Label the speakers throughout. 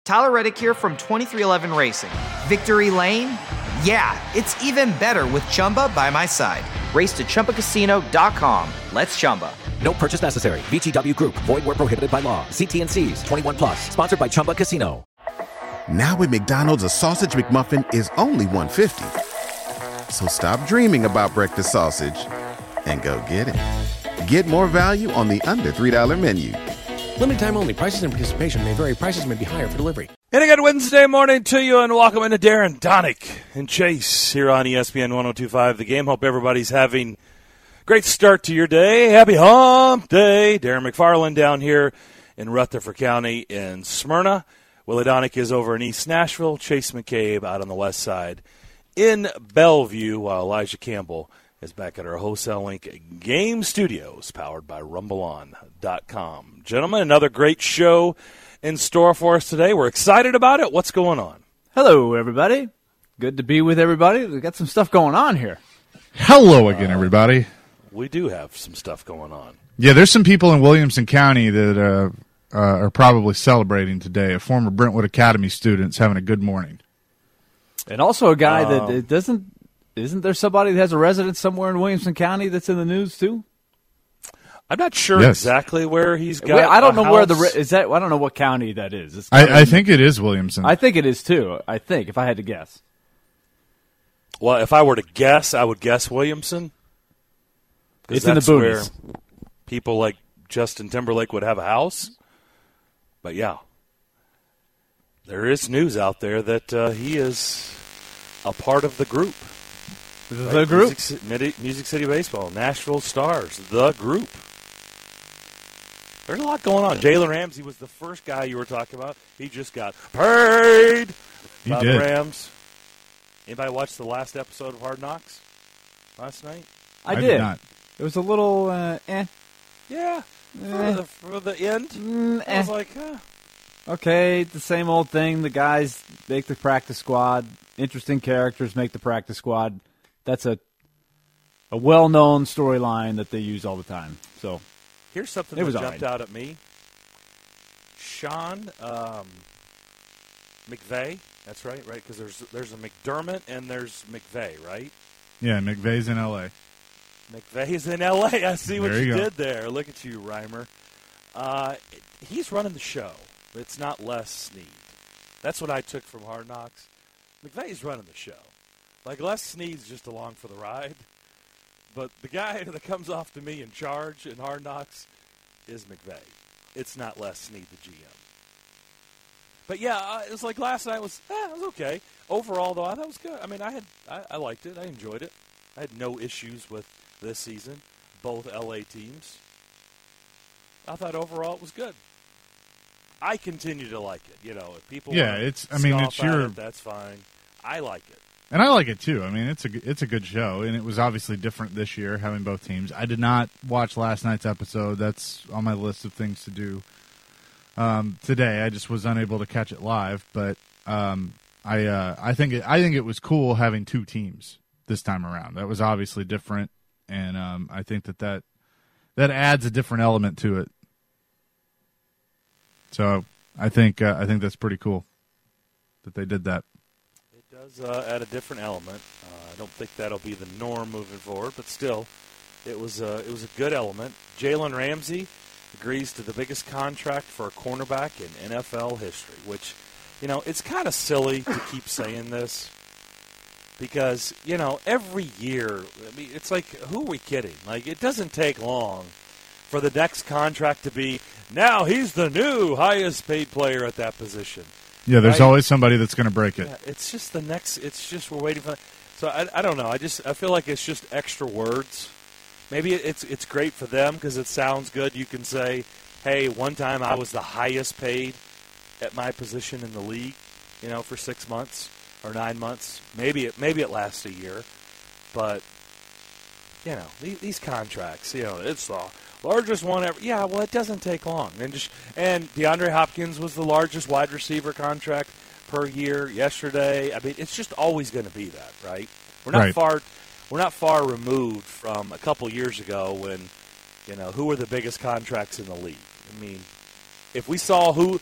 Speaker 1: Tyler Reddick here from 2311 Racing. Victory Lane? Yeah, it's even better with Chumba by my side. Race to ChumbaCasino.com. Let's Chumba.
Speaker 2: No purchase necessary. VGW Group. Void where prohibited by law. See T&Cs. 21 plus. Sponsored by Chumba Casino.
Speaker 3: Now at McDonald's, a Sausage McMuffin is only $1.50. So stop dreaming about breakfast sausage and go get it. Get more value on the under $3 menu.
Speaker 4: Limited time only. Prices and participation may vary. Prices may be higher for delivery.
Speaker 5: And a good Wednesday morning to you, and welcome into Darren, Donick, and Chase here on ESPN 102.5 The Game. Hope everybody's having a great start to your day. Happy Hump Day. Darren McFarland down here in Rutherford County in Smyrna. Willie Donick is over in East Nashville. Chase McCabe out on the west side in Bellevue, while Elijah Campbell is back at our Wholesale Link Game Studios, powered by RumbleOn.com. Gentlemen, another great show in store for us today. We're excited about it. What's going on?
Speaker 6: Hello, everybody. Good to be with everybody. We've got some stuff going on here.
Speaker 7: Hello again, everybody.
Speaker 5: We do have some stuff going on.
Speaker 7: Yeah, there's some people in Williamson County that are probably celebrating today. A former Brentwood Academy student's having a good morning.
Speaker 6: And also a guy that isn't there somebody that has a residence somewhere in Williamson County that's in the news too?
Speaker 5: I'm not sure exactly where he's got.
Speaker 6: I don't know
Speaker 5: house.
Speaker 6: where is that. I don't know what county that is.
Speaker 7: I think it is Williamson.
Speaker 6: I think it is too. I think if I had to guess.
Speaker 5: Well, if I were to guess, I would guess Williamson.
Speaker 6: It's in the boonies.
Speaker 5: Where people like Justin Timberlake would have a house. But yeah, there is news out there that he is a part of the group.
Speaker 6: The group?
Speaker 5: Music City Baseball, Nashville Stars, the group. There's a lot going on. Jalen Ramsey was the first guy you were talking about. He just got paid by the Rams. Anybody watch the last episode of Hard Knocks last night?
Speaker 6: I did.
Speaker 7: Not.
Speaker 6: It was a little
Speaker 5: Yeah, for the end. I was like,
Speaker 6: okay, the same old thing. The guys make the practice squad. Interesting characters make the practice squad. That's a well-known storyline that they use all the time. So
Speaker 5: here's something that jumped out at me. Sean McVay. That's right? Because there's a McDermott and there's McVay, right?
Speaker 7: Yeah, McVay's in L.A.
Speaker 5: McVay's in L.A. I see what you
Speaker 7: go.
Speaker 5: did there. Look at you, Reimer. He's running the show. It's not Les Snead. That's what I took from Hard Knocks. McVay's running the show. Like, Les Snead's just along for the ride. But the guy that comes off to me in charge in Hard Knocks is McVay. It's not Les Snead, the GM. But, yeah, it was like last night was okay. Overall, though, I thought it was good. I mean, I liked it. I enjoyed it. I had no issues with this season, both L.A. teams. I thought overall it was good. I continue to like it. You know, if people
Speaker 7: it's your
Speaker 5: that's fine. I like it.
Speaker 7: And I like it too. I mean, it's a good show, and it was obviously different this year having both teams. I did not watch last night's episode. That's on my list of things to do today. I just was unable to catch it live, but I think it was cool having two teams this time around. That was obviously different, and I think that adds a different element to it. So I think that's pretty cool that they did that.
Speaker 5: It does add a different element. I don't think that'll be the norm moving forward, but still, it was a good element. Jalen Ramsey agrees to the biggest contract for a cornerback in NFL history, which, you know, it's kind of silly to keep saying this because, you know, every year, I mean, it's like, who are we kidding? Like, it doesn't take long for the next contract to be, now he's the new highest paid player at that position.
Speaker 7: Yeah, there's always somebody that's going to break it.
Speaker 5: Yeah, it's just the next. It's just we're waiting for. So I don't know. I feel like it's just extra words. Maybe it's great for them because it sounds good. You can say, hey, one time I was the highest paid at my position in the league, you know, for 6 months or 9 months. Maybe it lasts a year, but you know these contracts. You know, it's the largest one ever. Yeah, well, it doesn't take long. And DeAndre Hopkins was the largest wide receiver contract per year yesterday. I mean, it's just always going to be that, right? We're not far removed from a couple years ago when, you know, who were the biggest contracts in the league. I mean, if we saw who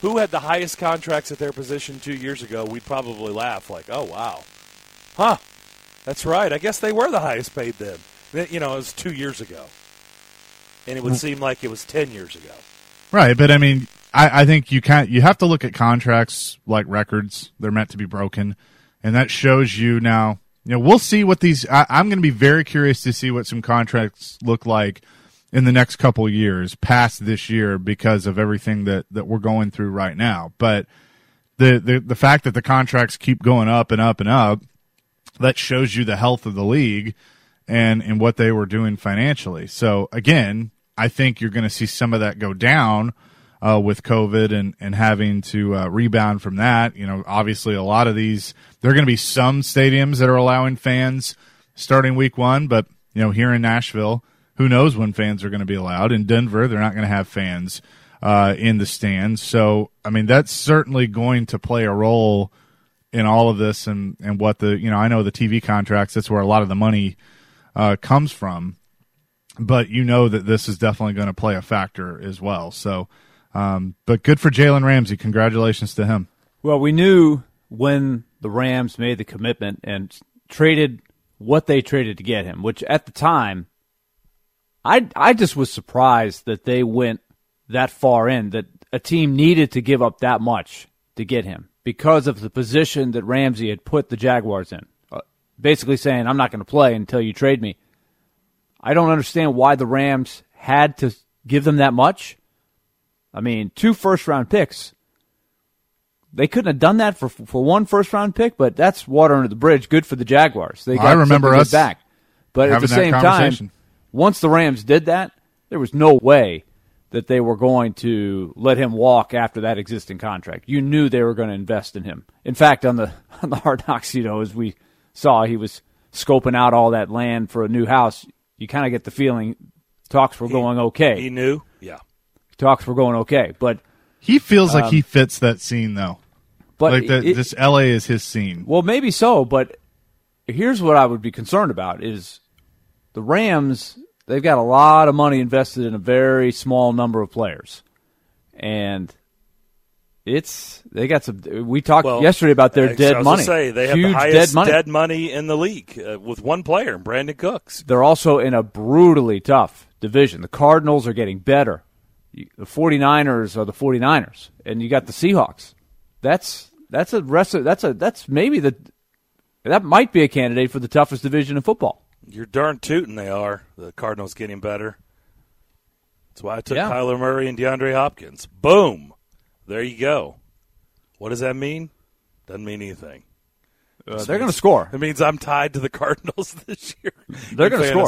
Speaker 5: who had the highest contracts at their position 2 years ago, we'd probably laugh like, oh, wow. Huh, that's right. I guess they were the highest paid then. You know, it was 2 years ago. And it would seem like it was 10 years ago.
Speaker 7: Right, but I mean, I think you have to look at contracts like records. They're meant to be broken. And that shows you now, we'll see what these, I'm going to be very curious to see what some contracts look like in the next couple of years past this year because of everything that we're going through right now. But the fact that the contracts keep going up and up and up, that shows you the health of the league and what they were doing financially. So again, I think you're going to see some of that go down with COVID and having to rebound from that. Obviously a lot of these, there are going to be some stadiums that are allowing fans starting week 1, but here in Nashville, who knows when fans are going to be allowed. In Denver, they're not going to have fans in the stands. So, I mean, that's certainly going to play a role in all of this and what I know the TV contracts, that's where a lot of the money comes from. But that this is definitely going to play a factor as well. So, but good for Jalen Ramsey. Congratulations to him.
Speaker 6: Well, we knew when the Rams made the commitment and traded what they traded to get him, which at the time, I just was surprised that they went that far in, that a team needed to give up that much to get him because of the position that Ramsey had put the Jaguars in. Basically saying, I'm not going to play until you trade me. I don't understand why the Rams had to give them that much. I mean, 2 first-round picks. They couldn't have done that for 1 first-round pick, but that's water under the bridge. Good for the Jaguars. They got
Speaker 7: I remember us
Speaker 6: back. But at the same time, once the Rams did that, there was no way that they were going to let him walk after that existing contract. You knew they were going to invest in him. In fact, on the Hard Knocks, as we saw, he was scoping out all that land for a new house. You kind of get the feeling talks were going okay.
Speaker 5: He knew? Yeah.
Speaker 6: Talks were going okay. But
Speaker 7: he feels like he fits that scene, though.
Speaker 6: But
Speaker 7: like this L.A. is his scene.
Speaker 6: Well, maybe so, but here's what I would be concerned about is the Rams, they've got a lot of money invested in a very small number of players. And they got some. We talked yesterday about their dead money.
Speaker 5: They have the highest dead money in the league with one player, Brandon Cooks.
Speaker 6: They're also in a brutally tough division. The Cardinals are getting better. The 49ers are the 49ers, and you got the Seahawks. That might be a candidate for the toughest division in football.
Speaker 5: You're darn tootin' they are. The Cardinals getting better. That's why I took Kyler Murray and DeAndre Hopkins. Boom. There you go. What does that mean? Doesn't mean anything.
Speaker 6: They're going to score.
Speaker 5: It means I'm tied to the Cardinals this year.
Speaker 6: They're going to score.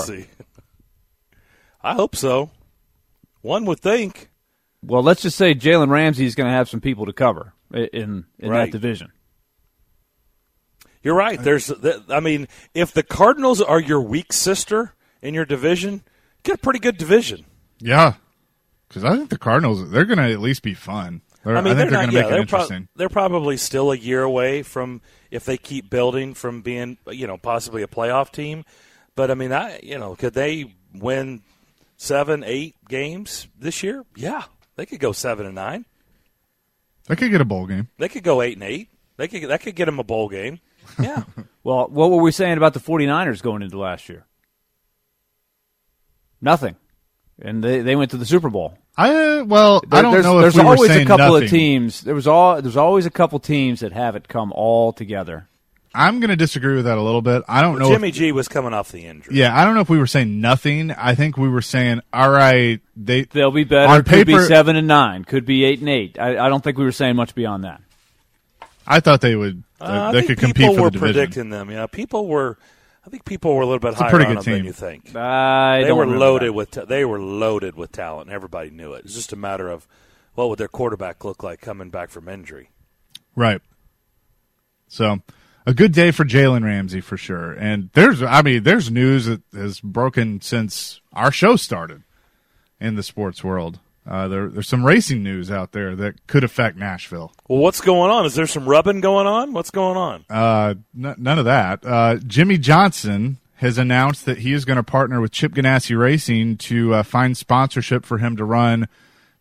Speaker 5: I hope so. One would think.
Speaker 6: Well, let's just say Jalen Ramsey is going to have some people to cover in that division.
Speaker 5: You're right. If the Cardinals are your weak sister in your division, get a pretty good division.
Speaker 7: Yeah, because I think the Cardinals, they're going to at least be fun. I think they're going to make it interesting.
Speaker 5: They're probably still a year away from, if they keep building, from being, possibly a playoff team. But, could they win 7-8 games this year? Yeah, they could go 7-9.
Speaker 7: They could get a bowl game.
Speaker 5: They could go 8-8. That could get them a bowl game. Yeah.
Speaker 6: Well, what were we saying about the 49ers going into last year? Nothing. And they went to the Super Bowl.
Speaker 7: I don't know if
Speaker 6: there's
Speaker 7: we
Speaker 6: always
Speaker 7: were saying
Speaker 6: a couple
Speaker 7: nothing.
Speaker 6: of teams. There's always a couple teams that have it come all together.
Speaker 7: I'm going to disagree with that a little bit. I don't know.
Speaker 5: Jimmy G was coming off the injury.
Speaker 7: Yeah, I don't know if we were saying nothing. I think we were saying, all right,
Speaker 6: they'll be better.
Speaker 7: On
Speaker 6: could
Speaker 7: paper,
Speaker 6: be 7-9. Could be 8-8. I don't think we were saying much beyond that.
Speaker 7: I thought they would. They could compete for the division.
Speaker 5: People were predicting them. Yeah, I think people were a little bit higher
Speaker 7: pretty
Speaker 5: on
Speaker 7: good
Speaker 5: them than
Speaker 7: team.
Speaker 5: you think.
Speaker 6: They
Speaker 5: were loaded with talent. Everybody knew it. It's just a matter of what would their quarterback look like coming back from injury.
Speaker 7: Right. So, a good day for Jalen Ramsey for sure. And there's news that has broken since our show started in the sports world. There's some racing news out there that could affect Nashville.
Speaker 5: Well, what's going on? Is there some rubbing going on? What's going on?
Speaker 7: None of that. Jimmy Johnson has announced that he is going to partner with Chip Ganassi Racing to find sponsorship for him to run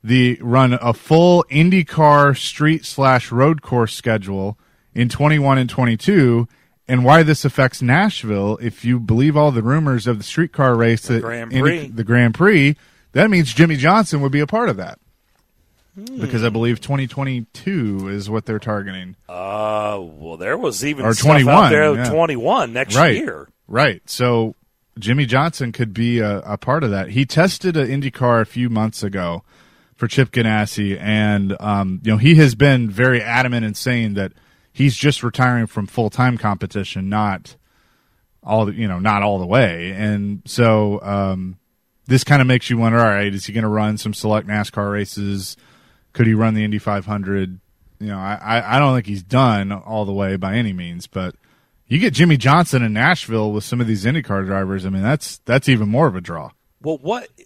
Speaker 7: run a full IndyCar street/road course schedule in 21 and 22, and why this affects Nashville. If you believe all the rumors of the streetcar race,
Speaker 5: the
Speaker 7: Grand Prix, that means Jimmy Johnson would be a part of that. Because I believe 2022 is what they're targeting.
Speaker 5: Well, there was even
Speaker 7: or
Speaker 5: stuff
Speaker 7: 21,
Speaker 5: out there,
Speaker 7: yeah.
Speaker 5: 21 next
Speaker 7: right,
Speaker 5: year.
Speaker 7: Right. So Jimmy Johnson could be a part of that. He tested an IndyCar a few months ago for Chip Ganassi, and he has been very adamant in saying that he's just retiring from full-time competition, not all the way. And so this kind of makes you wonder, all right, is he going to run some select NASCAR races? Could he run the Indy 500? I don't think he's done all the way by any means, but you get Jimmy Johnson in Nashville with some of these IndyCar drivers. I mean, that's even more of a draw.
Speaker 5: Well,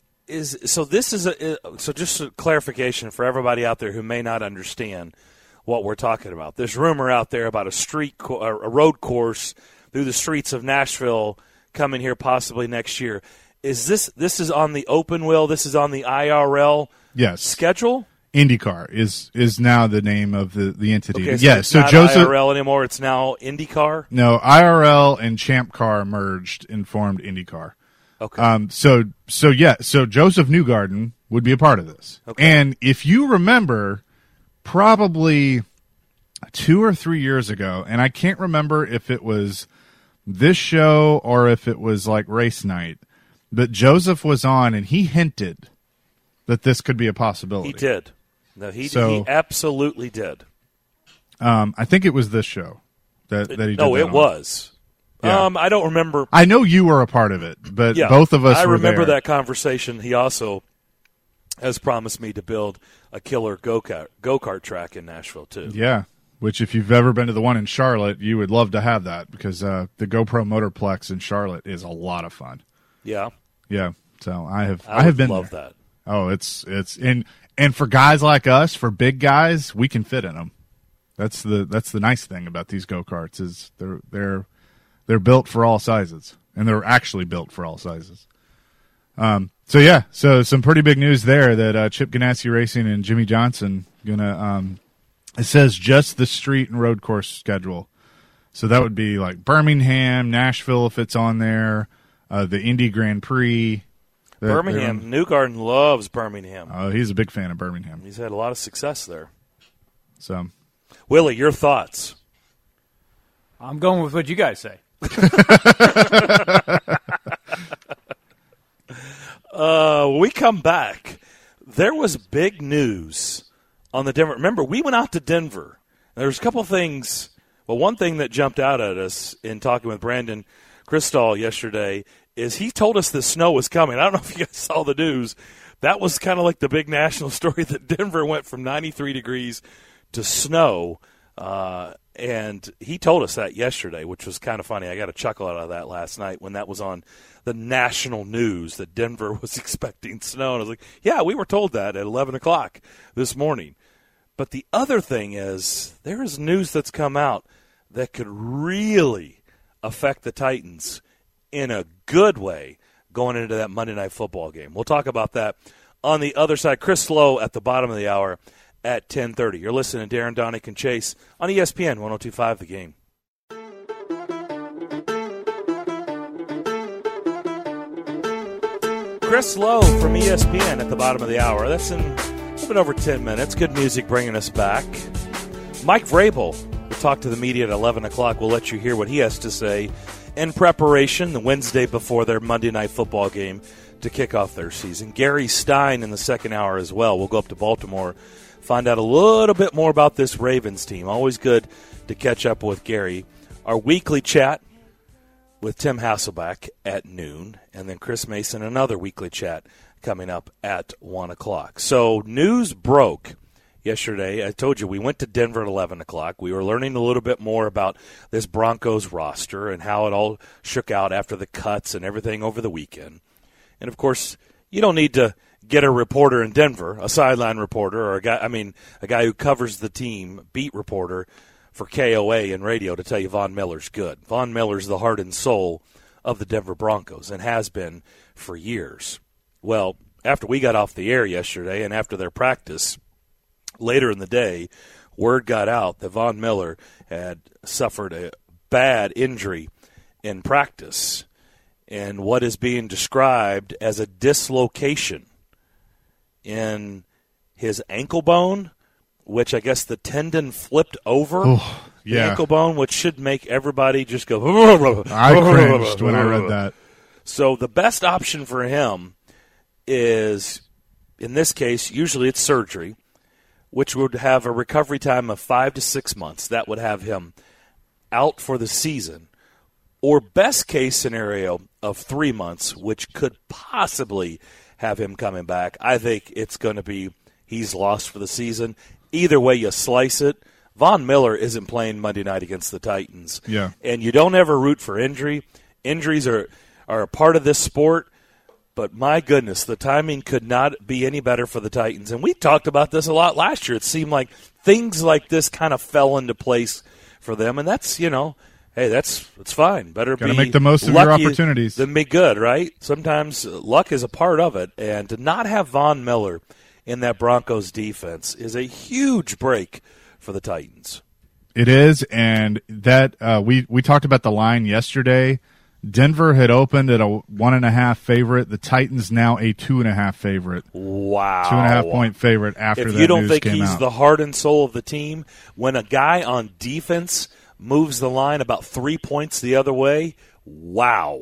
Speaker 5: so just a clarification for everybody out there who may not understand what we're talking about. There's rumor out there about a road course through the streets of Nashville coming here possibly next year. Is this is on the open wheel? This is on the IRL schedule?
Speaker 7: IndyCar is now the name of the entity.
Speaker 5: Okay, so
Speaker 7: yes,
Speaker 5: it's
Speaker 7: so
Speaker 5: not
Speaker 7: Joseph
Speaker 5: IRL anymore. It's now IndyCar.
Speaker 7: No, IRL and Champ Car merged and formed IndyCar.
Speaker 5: Okay.
Speaker 7: So Joseph Newgarden would be a part of this.
Speaker 5: Okay.
Speaker 7: And if you remember, probably 2 or 3 years ago, and I can't remember if it was this show or if it was like race night, but Joseph was on and he hinted that this could be a possibility.
Speaker 5: He did. No, he absolutely did.
Speaker 7: I think it was this show that he did.
Speaker 5: No,
Speaker 7: that
Speaker 5: it was.
Speaker 7: Yeah.
Speaker 5: I don't remember.
Speaker 7: I know you were a part of it, but both of us were there.
Speaker 5: I remember that conversation. He also has promised me to build a killer go-kart track in Nashville, too.
Speaker 7: Yeah, which if you've ever been to the one in Charlotte, you would love to have that because the GoPro Motorplex in Charlotte is a lot of fun.
Speaker 5: Yeah.
Speaker 7: Yeah. So I have been
Speaker 5: love
Speaker 7: there.
Speaker 5: that.
Speaker 7: Oh, it's and for guys like us, for big guys, we can fit in them. That's the nice thing about these go-karts is they're built for all sizes, and they're actually built for all sizes. So some pretty big news there that Chip Ganassi Racing and Jimmy Johnson gonna. It says just the street and road course schedule, so that would be like Birmingham, Nashville if it's on there, the Indy Grand Prix.
Speaker 5: Birmingham, Newgarden loves Birmingham.
Speaker 7: Oh, he's a big fan of Birmingham.
Speaker 5: He's had a lot of success there.
Speaker 7: So,
Speaker 5: Willie, your thoughts?
Speaker 6: I'm going with what you guys say.
Speaker 5: When we come back, there was big news on the Denver. Remember, we went out to Denver. There was a couple things. Well, one thing that jumped out at us in talking with Brandon Krisztal yesterday is he told us the snow was coming. I don't know if you guys saw the news. That was kind of like the big national story that Denver went from 93 degrees to snow. And he told us that yesterday, which was kind of funny. I got a chuckle out of that last night when that was on the national news that Denver was expecting snow. And I was like, yeah, we were told that at 11 o'clock this morning. But the other thing is there is news that's come out that could really affect the Titans in a good way going into that Monday Night Football game. We'll talk about that on the other side. Chris Lowe at the bottom of the hour at 10:30. You're listening to Darren, Donick, and Chase on ESPN 102.5 The Game. Chris Lowe from ESPN at the bottom of the hour. That's in a little bit over 10 minutes. Good music bringing us back. Mike Vrabel will talk to the media at 11 o'clock. We'll let you hear what he has to say in preparation the Wednesday before their Monday Night Football game to kick off their season. Gary Stein in the second hour as well. We'll go up to Baltimore, find out a little bit more about this Ravens team. Always good to catch up with Gary. Our weekly chat with Tim Hasselback at noon, and then Chris Mason, another weekly chat coming up at 1 o'clock. So news broke yesterday. I told you we went to Denver at 11 o'clock. We were learning a little bit more about this Broncos roster and how it all shook out after the cuts and everything over the weekend. And, of course, you don't need to get a reporter in Denver, a sideline reporter, or a guy who covers the team, beat reporter for KOA and radio to tell you Von Miller's good. Von Miller's the heart and soul of the Denver Broncos and has been for years. Well, after we got off the air yesterday and after their practice, later in the day, word got out that Von Miller had suffered a bad injury in practice and what is being described as a dislocation in his ankle bone, which I guess the tendon flipped over the ankle bone, which should make everybody just go.
Speaker 7: I cringed when I read that.
Speaker 5: So the best option for him is, in this case, usually it's surgery, which would have a recovery time of 5 to 6 months. That would have him out for the season. Or best case scenario of 3 months, which could possibly have him coming back. I think it's going to be he's lost for the season. Either way you slice it, Von Miller isn't playing Monday night against the Titans.
Speaker 7: Yeah.
Speaker 5: And you don't ever root for injury. Injuries are a part of this sport. But my goodness, the timing could not be any better for the Titans. And we talked about this a lot last year. It seemed like things like this kind of fell into place for them. And that's, hey, that's fine. Better
Speaker 7: Gotta
Speaker 5: be
Speaker 7: make the most of your opportunities
Speaker 5: than be good, right? Sometimes luck is a part of it. And to not have Von Miller in that Broncos defense is a huge break for the Titans.
Speaker 7: It is, and that we talked about the line yesterday. Denver had opened at a 1.5 favorite. The Titans now a 2.5 favorite.
Speaker 5: Wow.
Speaker 7: 2.5 point favorite after that news came out.
Speaker 5: If you don't think he's the heart and soul of the team, when a guy on defense moves the line about 3 points the other way, wow.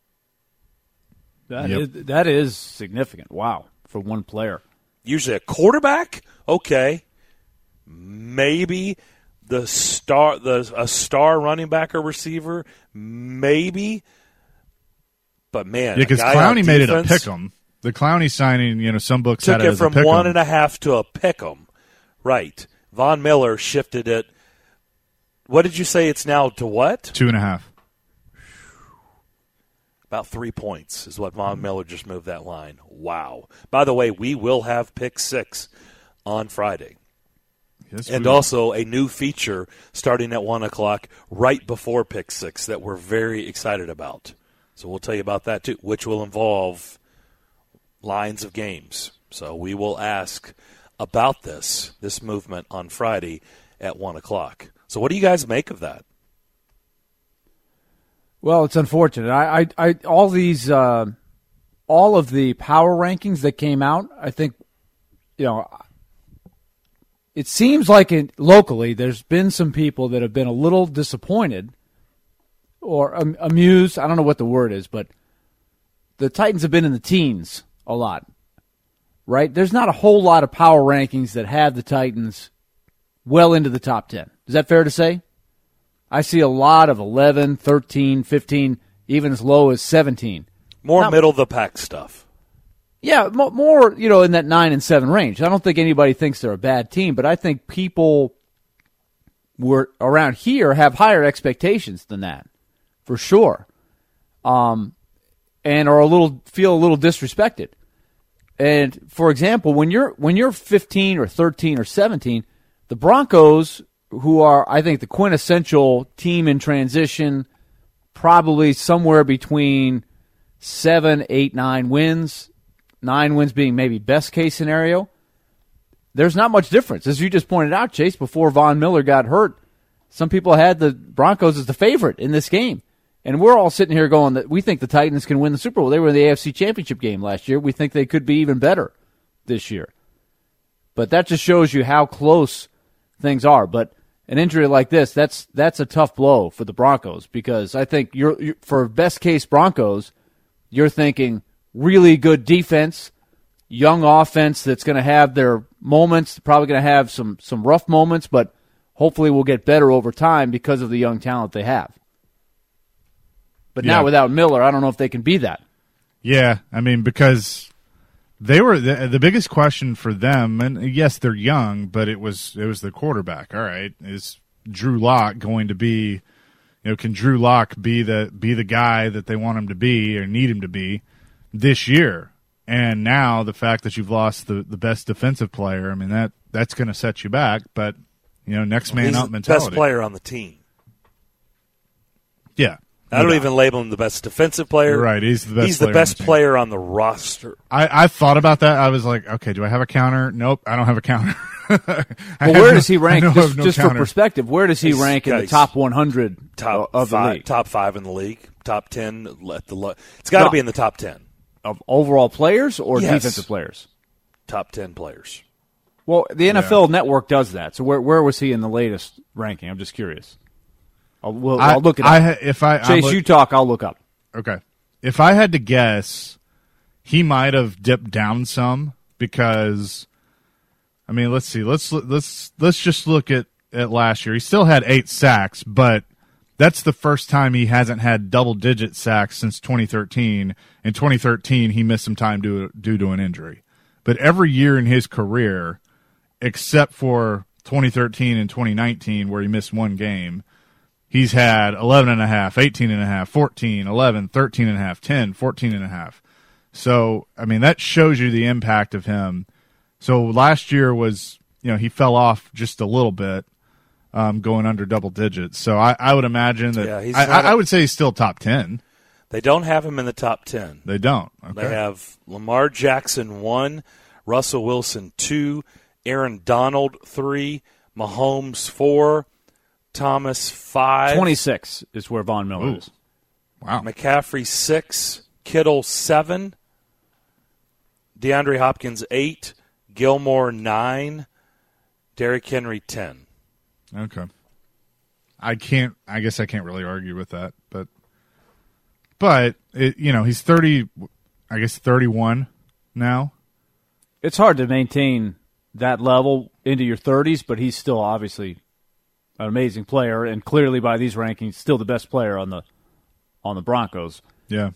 Speaker 6: That is significant. Wow, for one player.
Speaker 5: Usually a quarterback, okay. Maybe a star running back or receiver, maybe. But man,
Speaker 7: because Clowney made it a pick'em. The Clowney signing, some books
Speaker 5: took
Speaker 7: had it
Speaker 5: it
Speaker 7: as
Speaker 5: from
Speaker 7: a pick'em.
Speaker 5: 1.5 to a pick'em, right? Von Miller shifted it. What did you say? It's now to what?
Speaker 7: 2.5.
Speaker 5: About 3 points is what Von Miller just moved that line. Wow. By the way, we will have Pick 6 on Friday.
Speaker 7: Yes,
Speaker 5: and also a new feature starting at 1 o'clock right before Pick 6 that we're very excited about. So we'll tell you about that too, which will involve lines of games. So we will ask about this movement on Friday at 1 o'clock. So what do you guys make of that?
Speaker 6: Well, it's unfortunate. I all these all of the power rankings that came out, I think, it seems like locally there's been some people that have been a little disappointed or amused. I don't know what the word is, but the Titans have been in the teens a lot, right? There's not a whole lot of power rankings that have the Titans well into the top 10. Is that fair to say? I see a lot of 11, 13, 15, even as low as 17.
Speaker 5: More middle-of-the-pack stuff.
Speaker 6: Yeah, more, in that 9 and 7 range. I don't think anybody thinks they're a bad team, but I think people around here have higher expectations than that, for sure, and feel a little disrespected. And for example, when you're 15 or 13 or 17, the Broncos, who are, I think, the quintessential team in transition, probably somewhere between 7, 8, 9 wins. 9 wins being maybe best case scenario. There's not much difference. As you just pointed out, Chase, before Von Miller got hurt, some people had the Broncos as the favorite in this game. And we're all sitting here going that we think the Titans can win the Super Bowl. They were in the AFC Championship game last year. We think they could be even better this year. But that just shows you how close things are. But an injury like this, that's a tough blow for the Broncos, because I think you're for best case Broncos, you're thinking really good defense, young offense that's going to have their moments, probably going to have some rough moments, but hopefully will get better over time because of the young talent they have. But now without Miller, I don't know if they can be that. Yeah,
Speaker 7: I mean, because they were the biggest question for them, and yes, they're young, but it was the quarterback. All right, is Drew Lock going to be, can Drew Lock be the guy that they want him to be or need him to be this year? And now the fact that you've lost the best defensive player, I mean, that's going to set you back. But next man up mentality.
Speaker 5: Best player on the team.
Speaker 7: Yeah.
Speaker 5: I don't even label him the best defensive player.
Speaker 7: Right, he's the best.
Speaker 5: He's the best player on the roster.
Speaker 7: I thought about that. I was like, okay, do I have a counter? Nope, I don't have a counter.
Speaker 6: Well, where does he rank? Just for perspective, where does he rank in the top 100 of the league?
Speaker 5: Top 5 in the league, top 10. It's got to be in the top 10
Speaker 6: of overall players or defensive players.
Speaker 5: Top 10 players.
Speaker 6: Well, the NFL Network does that. So where was he in the latest ranking? I'm just curious. I'll look it up. Chase, you talk. I'll look up.
Speaker 7: Okay. If I had to guess, he might have dipped down some because. I mean, let's see. Let's just look at last year. He still had 8 sacks, but that's the first time he hasn't had double-digit sacks since 2013. In 2013, he missed some time due to an injury. But every year in his career, except for 2013 and 2019, where he missed one game, he's had 11.5, 18.5, 14, 11, 13.5, 10, 14.5. So, I mean, that shows you the impact of him. So last year was, he fell off just a little bit, going under double digits. So I would imagine that I would say he's still top 10.
Speaker 5: They don't have him in the top 10.
Speaker 7: They don't. Okay.
Speaker 5: They have Lamar Jackson 1, Russell Wilson 2, Aaron Donald 3, Mahomes 4, Thomas 5.
Speaker 6: 26 is where Von Miller is.
Speaker 7: Wow.
Speaker 5: McCaffrey 6, Kittle 7, DeAndre Hopkins 8, Gilmore 9, Derrick Henry 10.
Speaker 7: Okay. I guess I can't really argue with that, but he's 30, I guess 31 now.
Speaker 6: It's hard to maintain that level into your 30s, but he's still obviously an amazing player, and clearly by these rankings, still the best player on the Broncos.
Speaker 7: Yeah.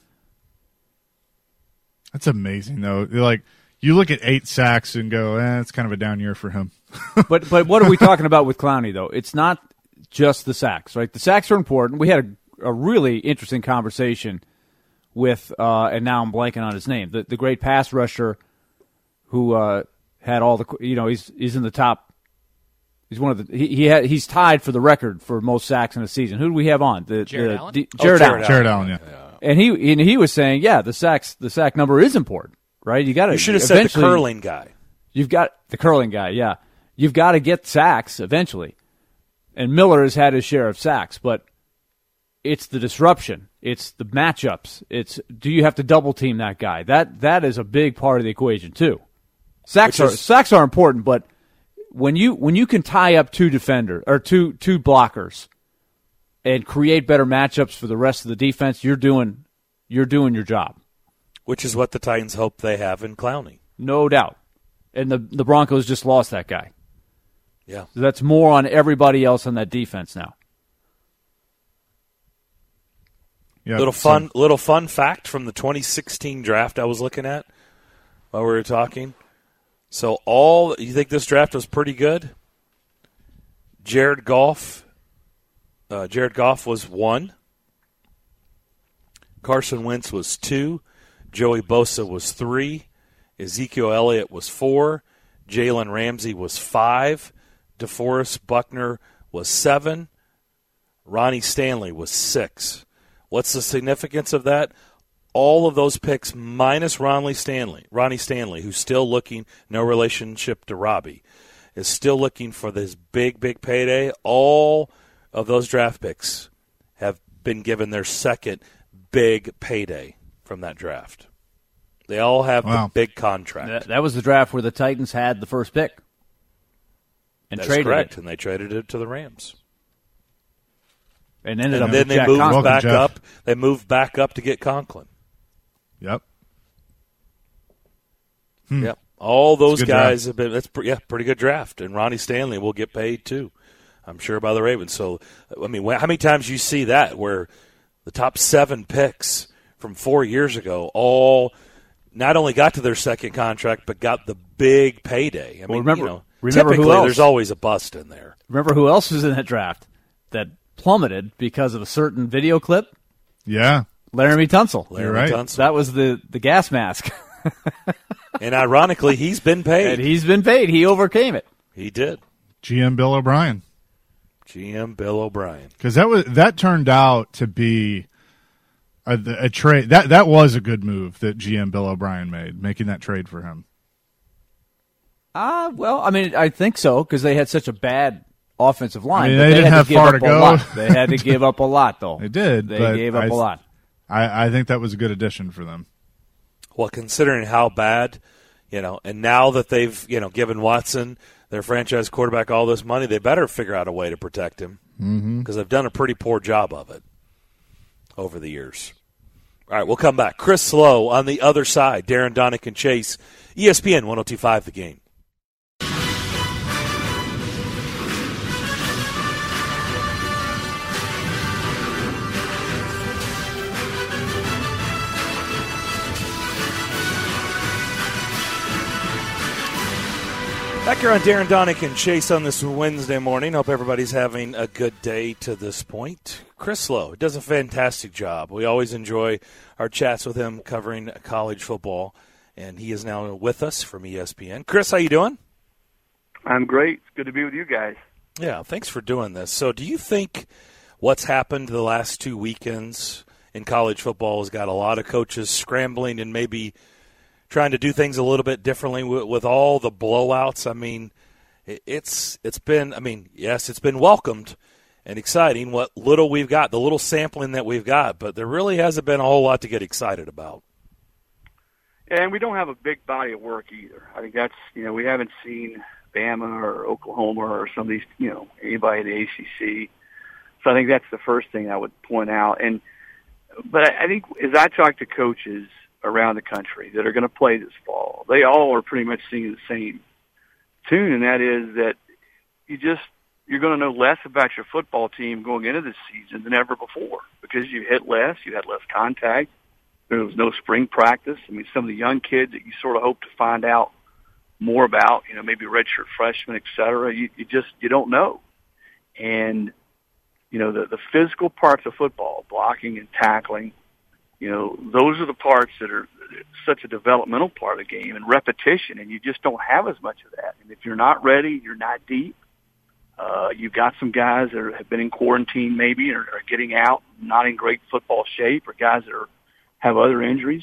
Speaker 7: That's amazing, though. Like, you look at 8 sacks and go, it's kind of a down year for him.
Speaker 6: But what are we talking about with Clowney, though? It's not just the sacks, right? The sacks are important. We had a really interesting conversation with, and now I'm blanking on his name, the great pass rusher who had all the, he's in the top. He's one of the. He's tied for the record for most sacks in a season. Who do we have on?
Speaker 8: Jared Allen?
Speaker 6: Jared Allen.
Speaker 7: Jared Allen, yeah.
Speaker 6: And he was saying, the sack number is important. Right, you
Speaker 5: should have said the curling guy.
Speaker 6: You've got the curling guy, yeah. You've got to get sacks eventually, and Miller has had his share of sacks. But it's the disruption, it's the matchups. It's do you have to double team that guy? That is a big part of the equation too. Sacks are important, but when you can tie up two defenders or two blockers and create better matchups for the rest of the defense, you're doing your job.
Speaker 5: Which is what the Titans hope they have in Clowney.
Speaker 6: No doubt. And the Broncos just lost that guy.
Speaker 5: Yeah.
Speaker 6: So that's more on everybody else on that defense now.
Speaker 7: Yeah,
Speaker 5: little fun fact from the 2016 draft I was looking at while we were talking. So you think this draft was pretty good? Jared Goff was 1. Carson Wentz was 2. Joey Bosa was 3. Ezekiel Elliott was 4. Jalen Ramsey was 5. DeForest Buckner was 7. Ronnie Stanley was 6. What's the significance of that? All of those picks minus Ronnie Stanley, who's still looking, no relationship to Robbie, is still looking for this big, big payday. All of those draft picks have been given their second big payday from that draft. They all have the big contract.
Speaker 6: That was the draft where the Titans had the first pick and traded
Speaker 5: correct.
Speaker 6: it.
Speaker 5: And they traded it to the Rams.
Speaker 6: And ended up
Speaker 5: then
Speaker 6: with Jack
Speaker 5: moved
Speaker 6: Conklin.
Speaker 5: back up. They moved back up to get Conklin.
Speaker 7: Yep.
Speaker 5: Yep. All those guys have been. That's pretty good draft. And Ronnie Stanley will get paid too, I'm sure, by the Ravens. So, I mean, how many times you see that where the top 7 picks from 4 years ago all not only got to their second contract but got the big payday? I mean,
Speaker 6: remember
Speaker 5: typically
Speaker 6: who else?
Speaker 5: there's always a bust in there.
Speaker 6: Remember who else was in that draft that plummeted because of a certain video clip?
Speaker 7: Yeah.
Speaker 6: Laramie Tunsil.
Speaker 5: Tunsil.
Speaker 6: That was the gas mask.
Speaker 5: And ironically, he's been paid.
Speaker 6: And he's been paid. He overcame it.
Speaker 5: He did.
Speaker 7: GM Bill O'Brien.
Speaker 5: GM Bill O'Brien.
Speaker 7: Because that turned out to be a trade that was a good move that GM Bill O'Brien made, making that trade for him.
Speaker 6: Well, I mean, I think so because they had such a bad offensive line.
Speaker 7: I mean, they didn't have far to go.
Speaker 6: They had to give up a lot, though.
Speaker 7: They did.
Speaker 6: They gave up a lot.
Speaker 7: I think that was a good addition for them.
Speaker 5: Well, considering how bad, and now that they've, given Watson, their franchise quarterback, all this money, they better figure out a way to protect him because they've done a pretty poor job of it over the years. All right, we'll come back. Chris Slow on the other side. Darren Donick and Chase, ESPN 102.5 The Game. Back here on Darren Donick and Chase on this Wednesday morning. Hope everybody's having a good day to this point. Chris Lowe does a fantastic job. We always enjoy our chats with him covering college football, and he is now with us from ESPN. Chris, how you doing?
Speaker 8: I'm great. It's good to be with you guys.
Speaker 5: Yeah, thanks for doing this. So do you think what's happened the last 2 weekends in college football has got a lot of coaches scrambling and maybe trying to do things a little bit differently with all the blowouts? I mean, it's been welcomed and exciting what little we've got, the little sampling that we've got, but there really hasn't been a whole lot to get excited about.
Speaker 8: And we don't have a big body of work either. I think that's, we haven't seen Bama or Oklahoma or some of these, anybody in the ACC. So I think that's the first thing I would point out. But I think as I talk to coaches around the country that are going to play this fall, they all are pretty much singing the same tune, and that is that you're going to know less about your football team going into this season than ever before because you hit less, you had less contact, there was no spring practice. I mean, some of the young kids that you sort of hope to find out more about, maybe redshirt freshmen, et cetera, you don't know. And, the physical parts of football, blocking and tackling, those are the parts that are such a developmental part of the game and repetition, and you just don't have as much of that. And if you're not ready, you're not deep. You've got some guys that have been in quarantine maybe or are getting out, not in great football shape, or guys that have other injuries.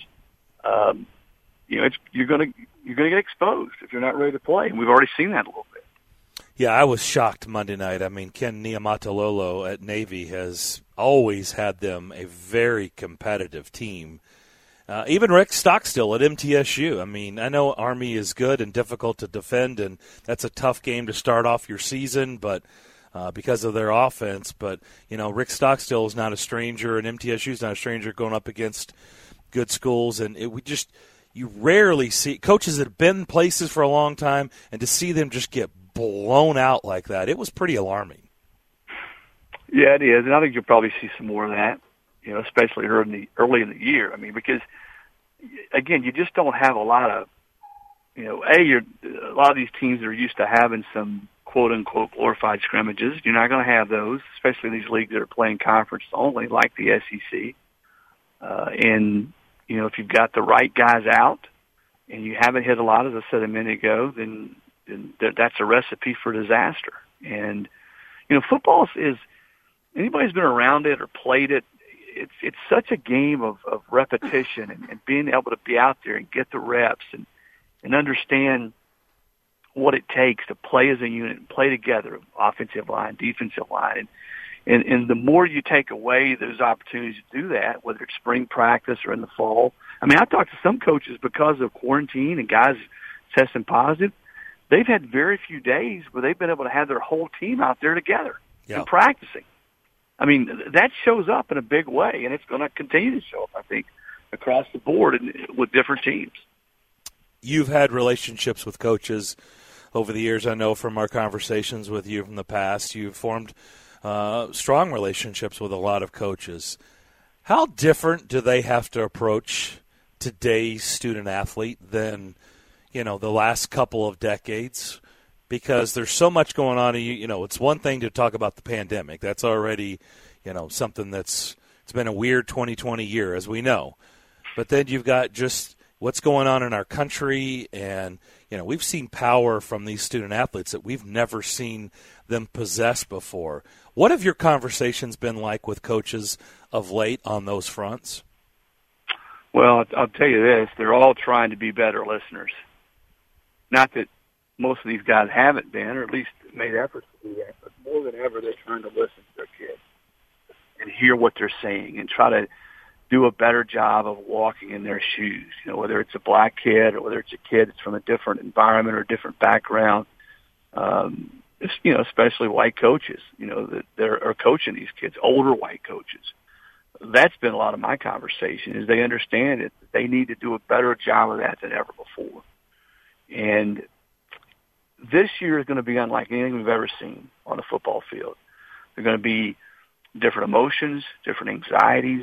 Speaker 8: You're going to get exposed if you're not ready to play, and we've already seen that a little bit.
Speaker 5: Yeah, I was shocked Monday night. I mean, Ken Niumatalolo at Navy has always had them a very competitive team. Even Rick Stockstill at MTSU. I mean, I know Army is good and difficult to defend, and that's a tough game to start off your season, but because of their offense. But, Rick Stockstill is not a stranger, and MTSU is not a stranger going up against good schools. And you rarely see coaches that have been places for a long time, and to see them just get blown out like that, it was pretty alarming.
Speaker 8: Yeah, it is, and I think you'll probably see some more of that, especially early in the year. I mean, because, again, you just don't have a lot of, a lot of these teams are used to having some quote-unquote glorified scrimmages. You're not going to have those, especially in these leagues that are playing conference only, like the SEC. And, if you've got the right guys out and you haven't hit a lot, as I said a minute ago, then that's a recipe for disaster. And, football is anybody who's been around it or played it, it's such a game of repetition and being able to be out there and get the reps and understand what it takes to play as a unit and play together, offensive line, defensive line. And the more you take away those opportunities to do that, whether it's spring practice or in the fall. I mean, I talked to some coaches because of quarantine and guys testing positive. They've had very few days where they've been able to have their whole team out there together and practicing. I mean, that shows up in a big way, and it's going to continue to show up, I think, across the board and with different teams.
Speaker 5: You've had relationships with coaches over the years. I know from our conversations with you from the past, you've formed strong relationships with a lot of coaches. How different do they have to approach today's student-athlete than, the last couple of decades? Because there's so much going on. It's one thing to talk about the pandemic. That's already, something it's been a weird 2020 year, as we know. But then you've got just what's going on in our country, and, we've seen power from these student-athletes that we've never seen them possess before. What have your conversations been like with coaches of late on those fronts?
Speaker 8: Well, I'll tell you this. They're all trying to be better listeners. Not that most of these guys haven't been, or at least made efforts to do that, but more than ever, they're trying to listen to their kids and hear what they're saying and try to do a better job of walking in their shoes. You know, whether it's a black kid or whether it's a kid that's from a different environment or a different background. You know, especially white coaches, you know, that are coaching these kids, older white coaches. That's been a lot of my conversation, is they understand it. They need to do a better job of that than ever before. And this year is going to be unlike anything we've ever seen on the football field. There are going to be different emotions, different anxieties,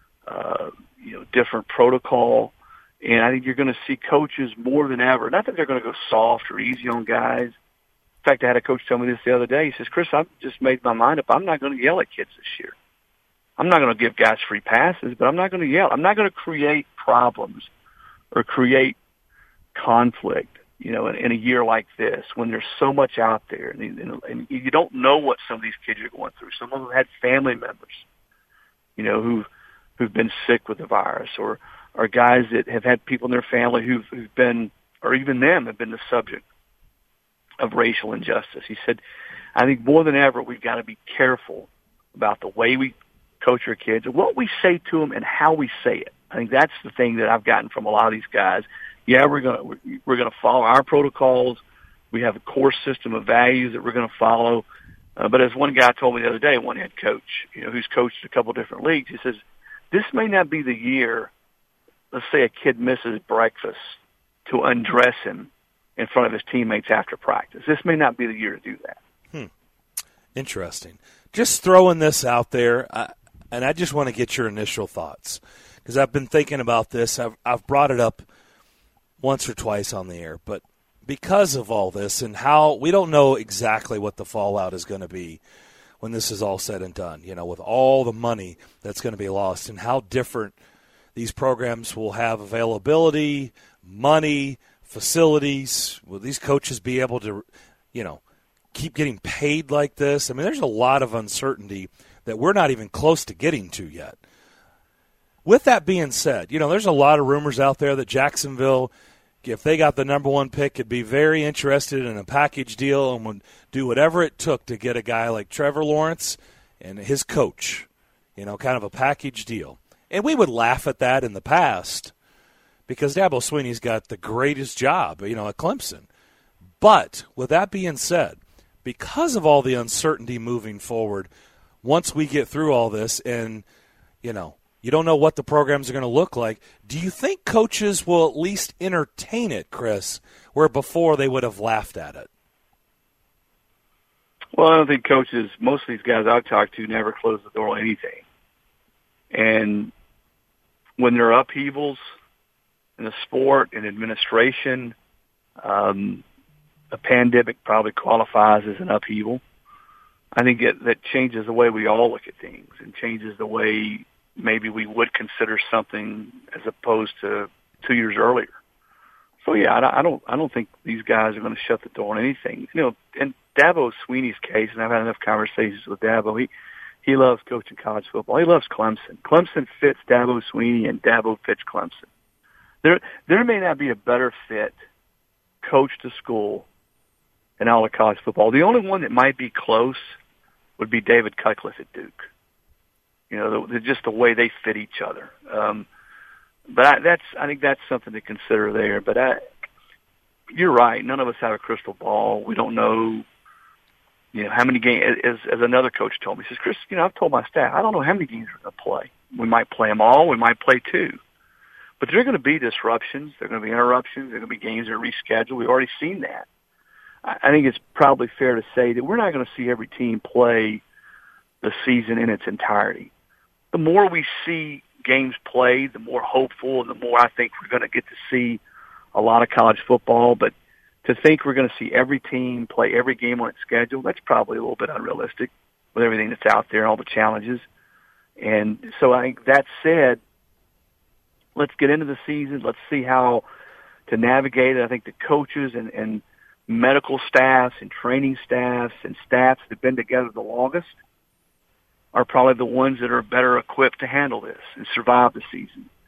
Speaker 8: you know, different protocol. And I think you're going to see coaches more than ever. Not that they're going to go soft or easy on guys. In fact, I had a coach tell me this the other day. He says, Chris, I've just made my mind up. I'm not going to yell at kids this year. I'm not going to give guys free passes, but I'm not going to yell. I'm not going to create problems or create conflict, you know, in a year like this when there's so much out there. And you don't know what some of these kids are going through. Some of them had family members, you know, who've been sick with the virus, or guys that have had people in their family who've been, or even them have been the subject of racial injustice. He said, I think more than ever, we've got to be careful about the way we coach our kids and what we say to them and how we say it. I think that's the thing that I've gotten from a lot of these guys. Yeah, we're going to follow our protocols. We have a core system of values that we're going to follow. But as one guy told me the other day, one head coach, you know, who's coached a couple different leagues, he says, this may not be the year, let's say a kid misses breakfast, to undress him in front of his teammates after practice. This may not be the year to do that.
Speaker 5: Interesting. Just throwing this out there, and I just want to get your initial thoughts, because I've been thinking about this. I've brought it up once or twice on the air, but because of all this and how we don't know exactly what the fallout is going to be when this is all said and done, you know, with all the money that's going to be lost and how different these programs will have availability, money, facilities. Will these coaches be able to, you know, keep getting paid like this? I mean, there's a lot of uncertainty that we're not even close to getting to yet. With that being said, you know, there's a lot of rumors out there that Jacksonville, if they got the number one pick, could be very interested in a package deal and would do whatever it took to get a guy like Trevor Lawrence and his coach, you know, kind of a package deal. And we would laugh at that in the past because Dabo Swinney's got the greatest job, you know, at Clemson. But with that being said, because of all the uncertainty moving forward, once we get through all this and, you know, you don't know what the programs are going to look like, do you think coaches will at least entertain it, Chris, where before they would have laughed at it?
Speaker 8: Well, I don't think coaches, most of these guys I've talked to, never close the door on anything. And when there are upheavals in the sport and administration, a pandemic probably qualifies as an upheaval. I think that changes the way we all look at things and changes the way maybe we would consider something as opposed to 2 years earlier. So yeah, I don't think these guys are going to shut the door on anything. You know, in Dabo Swinney's case, and I've had enough conversations with Dabo, he loves coaching college football. He loves Clemson. Clemson fits Dabo Swinney, and Dabo fits Clemson. There may not be a better fit coach to school in all of college football. The only one that might be close would be David Cutcliffe at Duke. You know, just the way they fit each other. But I think that's something to consider there. But you're right. None of us have a crystal ball. We don't know, you know, how many games. As another coach told me, he says, Chris, you know, I've told my staff, I don't know how many games we're going to play. We might play them all. We might play 2. But there are going to be disruptions. There are going to be interruptions. There are going to be games that are rescheduled. We've already seen that. I think it's probably fair to say that we're not going to see every team play the season in its entirety. The more we see games played, the more hopeful and the more I think we're going to get to see a lot of college football. But to think we're going to see every team play every game on its schedule, that's probably a little bit unrealistic with everything that's out there and all the challenges. And so I think that said, let's get into the season. Let's see how to navigate it. I think the coaches and medical staffs and training staffs and staffs that have been together the longest are probably the ones that are better equipped to handle this and survive the season.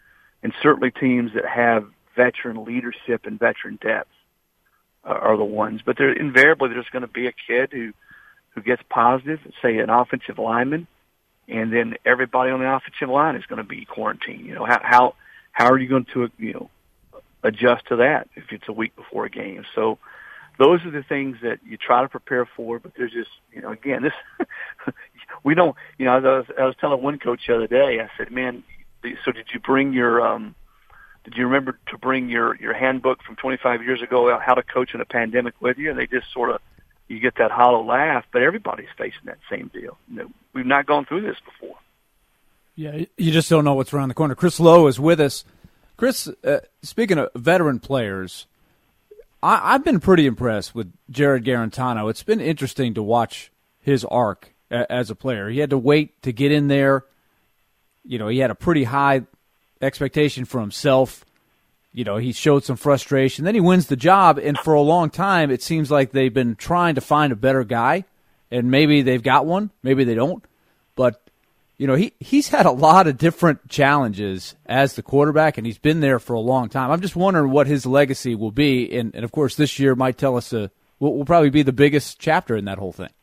Speaker 8: and certainly teams that have veteran leadership and veteran depth are the ones. But invariably there's going to be a kid who gets positive, say an offensive lineman, and then everybody on the offensive line is going to be quarantined. You know, how are you going to, adjust to that if it's a week before a game? So those are the things that you try to prepare for, but there's just, again, this, we don't, I was telling one coach the other day, I said, man, so did you bring did you remember to bring your handbook from 25 years ago, how to coach in a pandemic with you? And they just sort of, you get that hollow laugh, but everybody's facing that same deal. We've not gone through this before.
Speaker 6: Yeah, you just don't know what's around the corner. Chris Lowe is with us. Chris, speaking of veteran players, I've been pretty impressed with Jarrett Guarantano. It's been interesting to watch his arc as a player. He had to wait to get in there. He had a pretty high expectation for himself. He showed some frustration. Then he wins the job, and for a long time it seems like they've been trying to find a better guy, and maybe they've got one, maybe they don't. But, he's had a lot of different challenges as the quarterback, and he's been there for a long time. I'm just wondering what his legacy will be, and of course this year might tell us will probably be the biggest chapter in that whole thing.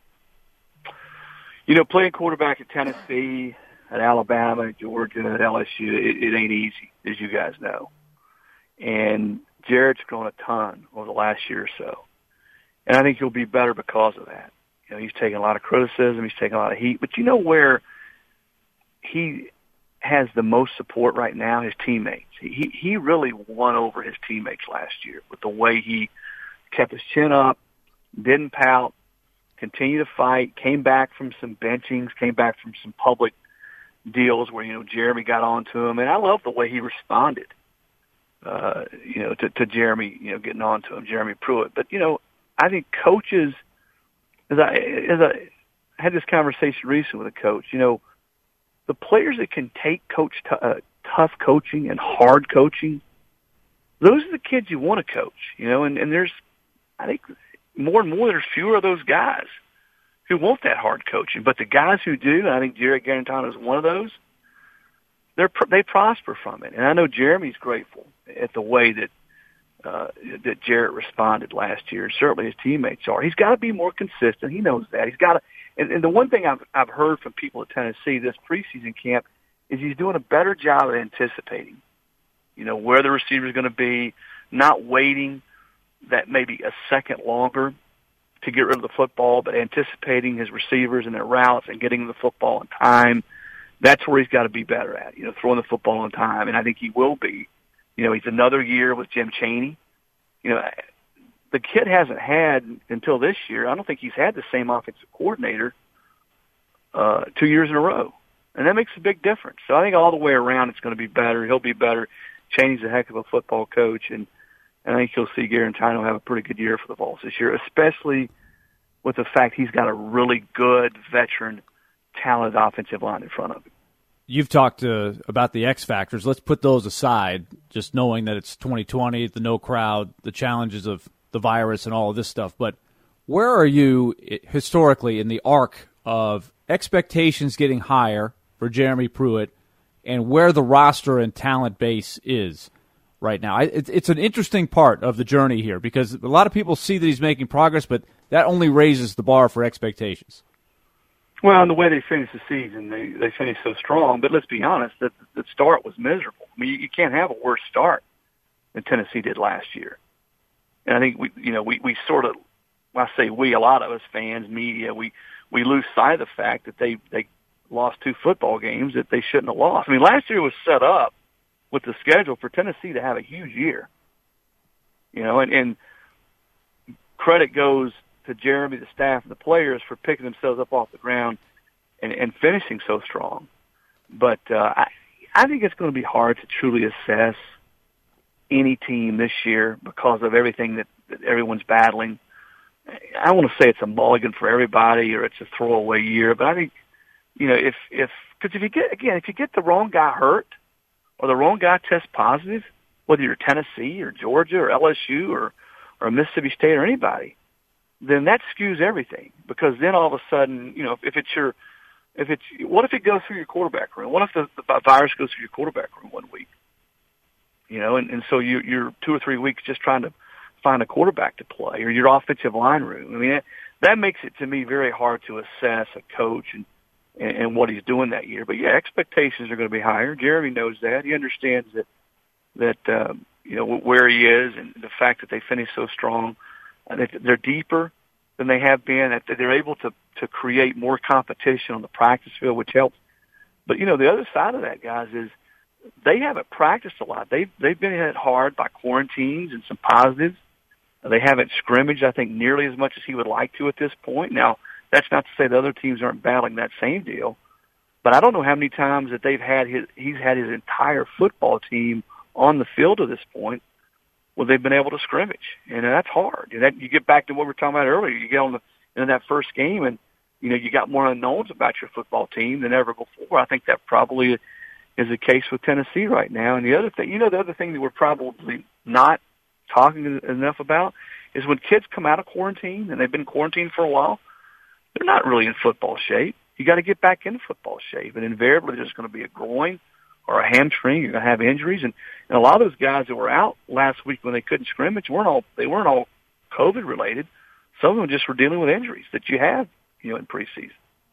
Speaker 8: Playing quarterback at Tennessee, at Alabama, at Georgia, at LSU, it ain't easy, as you guys know. And Jarrett's grown a ton over the last year or so. And I think he'll be better because of that. He's taken a lot of criticism. He's taken a lot of heat. But where he has the most support right now? His teammates. He really won over his teammates last year with the way he kept his chin up, didn't pout, continued to fight, came back from some benchings, came back from some public deals where, Jeremy got on to him. And I love the way he responded. To Jeremy, getting on to him, Jeremy Pruitt. But, I think coaches, as I had this conversation recently with a coach, the players that can take tough coaching and hard coaching, those are the kids you want to coach, and there's, I think more and more, there's fewer of those guys who want that hard coaching. But the guys who do, and I think Jarrett Guarantano is one of those, they prosper from it. And I know Jeremy's grateful at the way that Jarrett responded last year. Certainly his teammates are. He's got to be more consistent. He knows that. He's got to. And the one thing I've heard from people at Tennessee this preseason camp is he's doing a better job of anticipating, where the receiver is going to be, not waiting that maybe a second longer to get rid of the football, but anticipating his receivers and their routes and getting the football in time. That's where he's got to be better at, throwing the football on time. And I think he will be. He's another year with Jim Chaney. The kid hasn't had, until this year, I don't think he's had the same offensive coordinator 2 years in a row. And that makes a big difference. So I think all the way around it's going to be better. He'll be better. Chaney's a heck of a football coach. And I think you'll see Guarantano have a pretty good year for the Vols this year, especially with the fact he's got a really good, veteran, talented offensive line in front of him.
Speaker 6: You've talked about the X factors. Let's put those aside, just knowing that it's 2020, the no crowd, the challenges of the virus and all of this stuff. But where are you historically in the arc of expectations getting higher for Jeremy Pruitt and where the roster and talent base is right now? It's an interesting part of the journey here because a lot of people see that he's making progress, but that only raises the bar for expectations.
Speaker 8: Well, and the way they finished the season, they finished so strong. But let's be honest, the start was miserable. I mean, you can't have a worse start than Tennessee did last year. And I think we sort of, I say we, a lot of us fans, media, we lose sight of the fact that they lost 2 football games that they shouldn't have lost. I mean, last year was set up with the schedule for Tennessee to have a huge year. And credit goes to Jeremy, the staff, and the players for picking themselves up off the ground and finishing so strong. But I think it's going to be hard to truly assess any team this year because of everything that everyone's battling. I don't want to say it's a mulligan for everybody or it's a throwaway year, but I think, if you get the wrong guy hurt or the wrong guy tests positive, whether you're Tennessee or Georgia or LSU or Mississippi State or anybody, then that skews everything because then all of a sudden, what if it goes through your quarterback room? What if the virus goes through your quarterback room one week? and so you're 2 or 3 weeks just trying to find a quarterback to play or your offensive line room. I mean, that makes it to me very hard to assess a coach and what he's doing that year. But yeah, expectations are going to be higher. Jeremy knows that. He understands that where he is and the fact that they finished so strong. That they're deeper than they have been. That they're able to create more competition on the practice field, which helps. But the other side of that, guys, is they haven't practiced a lot. They've been hit hard by quarantines and some positives. They haven't scrimmaged, I think, nearly as much as he would like to at this point. Now, that's not to say the other teams aren't battling that same deal, but I don't know how many times that he's had his entire football team on the field to this point where they've been able to scrimmage, and that's hard. And you get back to what we were talking about earlier. You get on in that first game, and you got more unknowns about your football team than ever before. I think that probably is the case with Tennessee right now. And the other thing that we're probably not talking enough about is when kids come out of quarantine and they've been quarantined for a while, they're not really in football shape. You got to get back in football shape, and invariably there's going to be a groin or a hamstring. You're going to have injuries, and a lot of those guys that were out last week when they couldn't scrimmage weren't all COVID related. Some of them just were dealing with injuries that you have, in preseason.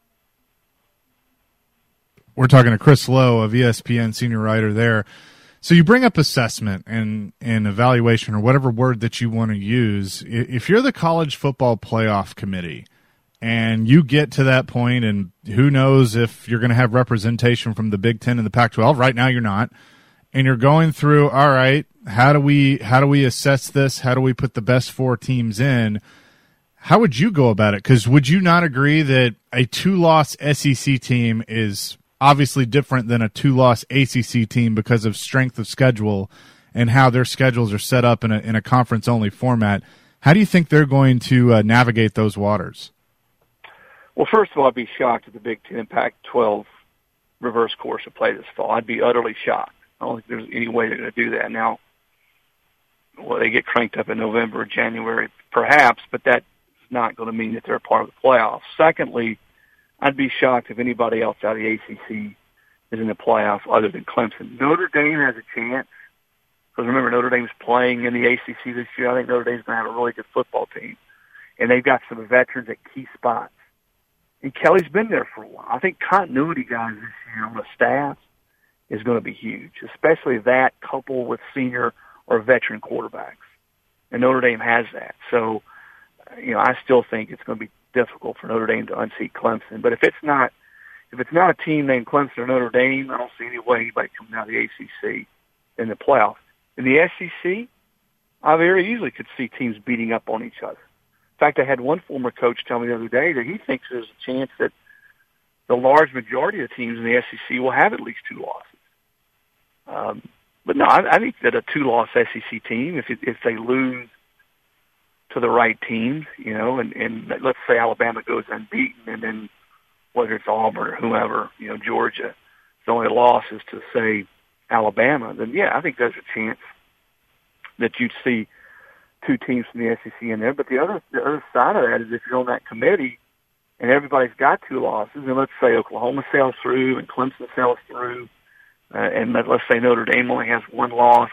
Speaker 7: We're talking to Chris Lowe of ESPN, senior writer there. So you bring up assessment and evaluation or whatever word that you want to use. If you're the college football playoff committee and you get to that point, and who knows if you're going to have representation from the Big Ten and the Pac-12. Right now you're not. And you're going through, all right, how do we assess this? How do we put the best 4 teams in? How would you go about it? Because would you not agree that a 2-loss SEC team is obviously different than a 2-loss ACC team because of strength of schedule and how their schedules are set up in a conference-only format? How do you think they're going to navigate those waters?
Speaker 8: Well, first of all, I'd be shocked if the Big Ten Pac-12 reverse course would play this fall. I'd be utterly shocked. I don't think there's any way they're going to do that. Now, they get cranked up in November or January, perhaps, but that's not going to mean that they're a part of the playoffs. Secondly, I'd be shocked if anybody else out of the ACC is in the playoffs other than Clemson. Notre Dame has a chance, because remember, Notre Dame's playing in the ACC this year. I think Notre Dame's going to have a really good football team, and they've got some veterans at key spots. And Kelly's been there for a while. I think continuity, guys, this year on the staff is going to be huge, especially that coupled with senior or veteran quarterbacks. And Notre Dame has that. So, I still think it's going to be difficult for Notre Dame to unseat Clemson. But if it's not a team named Clemson or Notre Dame, I don't see any way anybody coming out of the ACC in the playoffs. In the SEC, I very easily could see teams beating up on each other. In fact, I had one former coach tell me the other day that he thinks there's a chance that the large majority of teams in the SEC will have at least 2 losses. But no, I think that a 2-loss SEC team, if they lose to the right teams, and let's say Alabama goes unbeaten, and then whether it's Auburn or whoever, Georgia, the only loss is to, say, Alabama, then yeah, I think there's a chance that you'd see 2 teams from the SEC in there. But the other side of that is if you're on that committee and everybody's got 2 losses, and let's say Oklahoma sails through and Clemson sails through, and let's say Notre Dame only has 1 loss,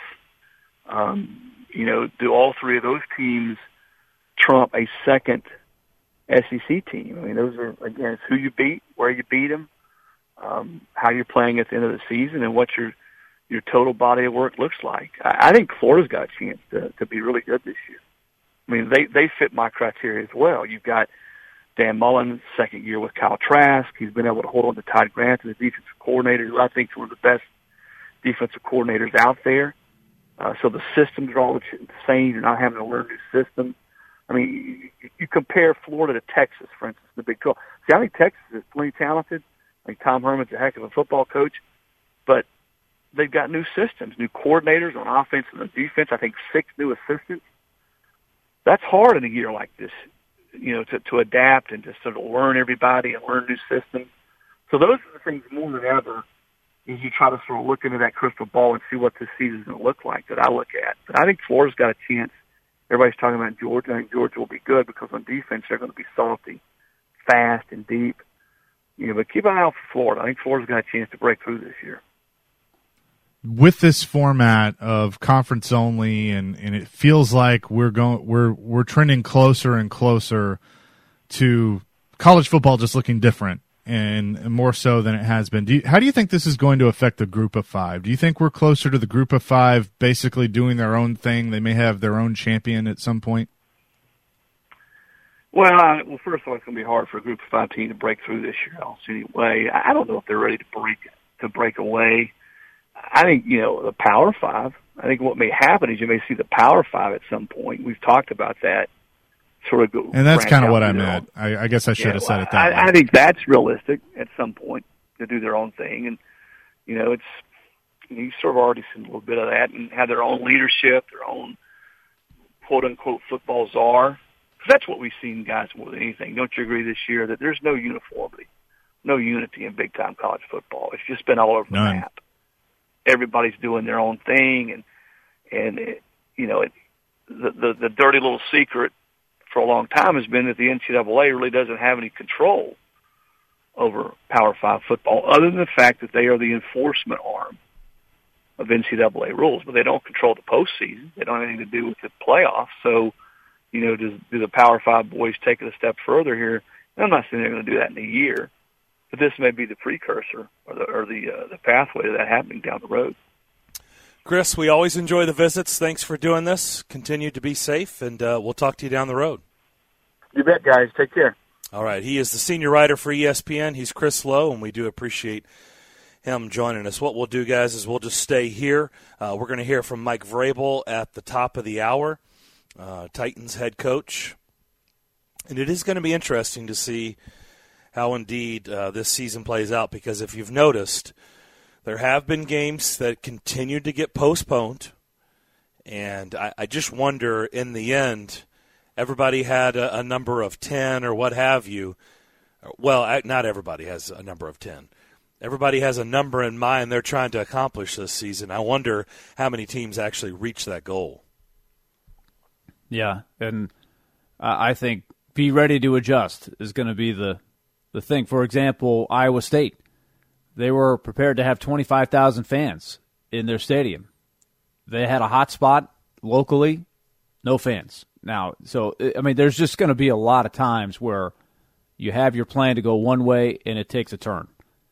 Speaker 8: do all 3 of those teams trump a second SEC team? I mean, those are, again, it's who you beat, where you beat them, how you're playing at the end of the season, and what your total body of work looks like. I think Florida's got a chance to be really good this year. I mean, they fit my criteria as well. You've got Dan Mullen, second year with Kyle Trask. He's been able to hold on to Todd Grant, the defensive coordinator, who I think is one of the best defensive coordinators out there. So the systems are all the same. You're not having to learn new systems. I mean, you compare Florida to Texas, for instance, the Big 12. See, I think Texas is plenty talented. I think Tom Herman's a heck of a football coach, but they've got new systems, new coordinators on offense and on defense. I think 6 new assistants. That's hard in a year like this, to adapt and to sort of learn everybody and learn new systems. So those are the things more than ever as you try to sort of look into that crystal ball and see what this season is going to look like that I look at. But I think Florida's got a chance. Everybody's talking about Georgia. I think Georgia will be good because on defense they're going to be salty, fast, and deep. But keep an eye out for Florida. I think Florida's got a chance to break through this year.
Speaker 7: with this format of conference only, and it feels like we're trending closer and closer to college football just looking different and more so than it has been. How do you think this is going to affect the Group of Five? Do you think we're closer to the Group of Five basically doing their own thing? They may have their own champion at some point.
Speaker 8: Well, first of all, it's going to be hard for a Group of Five team to break through this year. I don't see any way. I don't know if they're ready to break away. I think, the Power Five, I think what may happen is you may see the Power Five at some point. We've talked about that. Sort of go.
Speaker 7: And that's kind of what I meant. I guess I should have said it that way.
Speaker 8: I think that's realistic at some point to do their own thing. And, it's you sort of already seen a little bit of that and have their own leadership, their own quote-unquote football czar. Because that's what we've seen, guys, more than anything. Don't you agree this year that there's no uniformity, no unity in big-time college football? It's just been all over the map. Everybody's doing their own thing, and the dirty little secret for a long time has been that the NCAA really doesn't have any control over Power 5 football, other than the fact that they are the enforcement arm of NCAA rules, but they don't control the postseason. They don't have anything to do with the playoffs. So, do the Power 5 boys take it a step further here? And I'm not saying they're going to do that in a year, but this may be the precursor or the pathway to that happening down the road.
Speaker 5: Chris, we always enjoy the visits. Thanks for doing this. Continue to be safe, and we'll talk to you down the road.
Speaker 8: You bet, guys. Take care.
Speaker 5: All right. He is the senior writer for ESPN. He's Chris Lowe, and we do appreciate him joining us. What we'll do, guys, is we'll just stay here. We're going to hear from Mike Vrabel at the top of the hour, Titans head coach. And it is going to be interesting to see how indeed this season plays out, because if you've noticed, there have been games that continued to get postponed, and I just wonder, in the end, everybody had a number of 10 or what have you. Well, not everybody has a number of 10. Everybody has a number in mind they're trying to accomplish this season. I wonder how many teams actually reach that goal.
Speaker 6: Yeah, and I think be ready to adjust is going to be the thing. For example, Iowa State. They were prepared to have 25,000 fans in their stadium. They had a hot spot locally, no fans. Now, so, there's just going to be a lot of times where you have your plan to go one way and it takes a turn.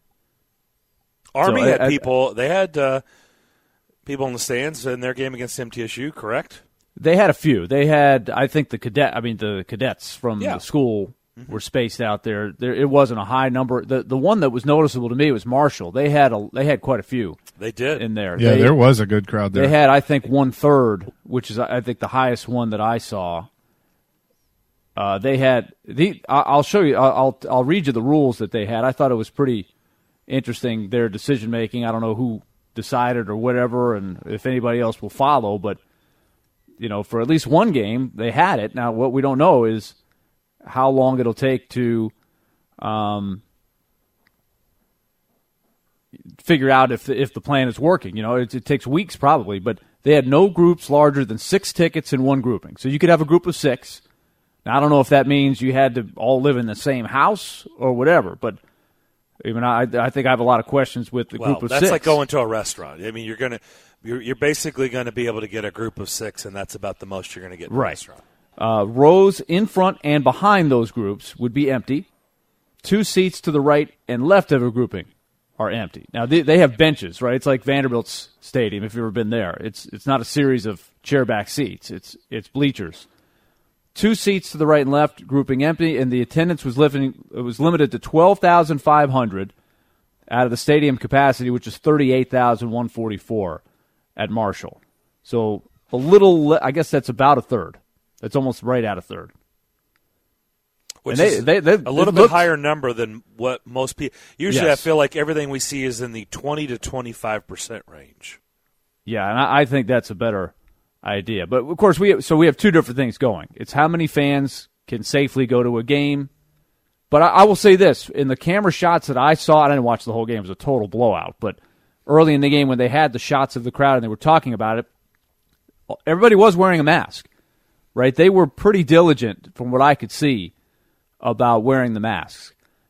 Speaker 5: Army had people. They had people in the stands in their game against MTSU, correct?
Speaker 6: They had a few. They had, I think, the cadets from the school were spaced out there. It wasn't a high number. The one that was noticeable to me was Marshall. They had quite a few.
Speaker 5: They did
Speaker 6: in there.
Speaker 7: Yeah, there was a good crowd there.
Speaker 6: They had, I think, 1/3, which is, I think, the highest one that I saw. They had I'll show you. I'll read you the rules that they had. I thought it was pretty interesting, their decision making. I don't know who decided or whatever, and if anybody else will follow. But for at least one game, they had it. Now, what we don't know is how long it'll take to figure out if the plan is working. It takes weeks probably, but they had no groups larger than 6 tickets in one grouping. So you could have a group of 6. Now, I don't know if that means you had to all live in the same house or whatever, but I think I have a lot of questions with the group of 6.
Speaker 5: That's like going to a restaurant. You're basically going to be able to get a group of 6, and that's about the most you're going to get in a restaurant.
Speaker 6: Rows in front and behind those groups would be empty. 2 seats to the right and left of a grouping are empty. Now, they have benches, right? It's like Vanderbilt's stadium, if you've ever been there. It's not a series of chair-back seats. It's bleachers. 2 seats to the right and left, grouping empty, and the attendance was limited to 12,500 out of the stadium capacity, which is 38,144 at Marshall. So a little, I guess that's about a third. That's almost right at a third.
Speaker 5: Which is a little bit higher number than what most people. Usually, yes. I feel like everything we see is in the 20 to 25% range.
Speaker 6: Yeah, and I think that's a better idea. But of course, we have 2 different things going. It's how many fans can safely go to a game. But I will say this: in the camera shots that I saw, I didn't watch the whole game; it was a total blowout. But early in the game, when they had the shots of the crowd and they were talking about it, everybody was wearing a mask. Right? They were pretty diligent, from what I could see, about wearing the masks.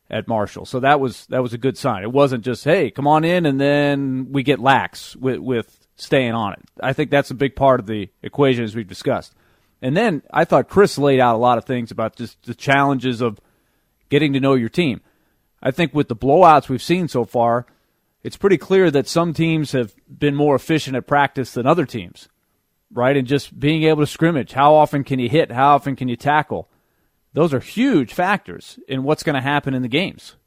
Speaker 6: at Marshall. So that was a good sign. It wasn't just, hey, come on in, and then we get lax with staying on it. I think that's a big part of the equation, as we've discussed. And then I thought Chris laid out a lot of things about just the challenges of getting to know your team. I think with the blowouts we've seen so far, it's pretty clear that some teams have been more efficient at practice than other teams, right? And just being able to scrimmage. How often can you hit? How often can you tackle? Those are huge factors in what's going to happen in the games.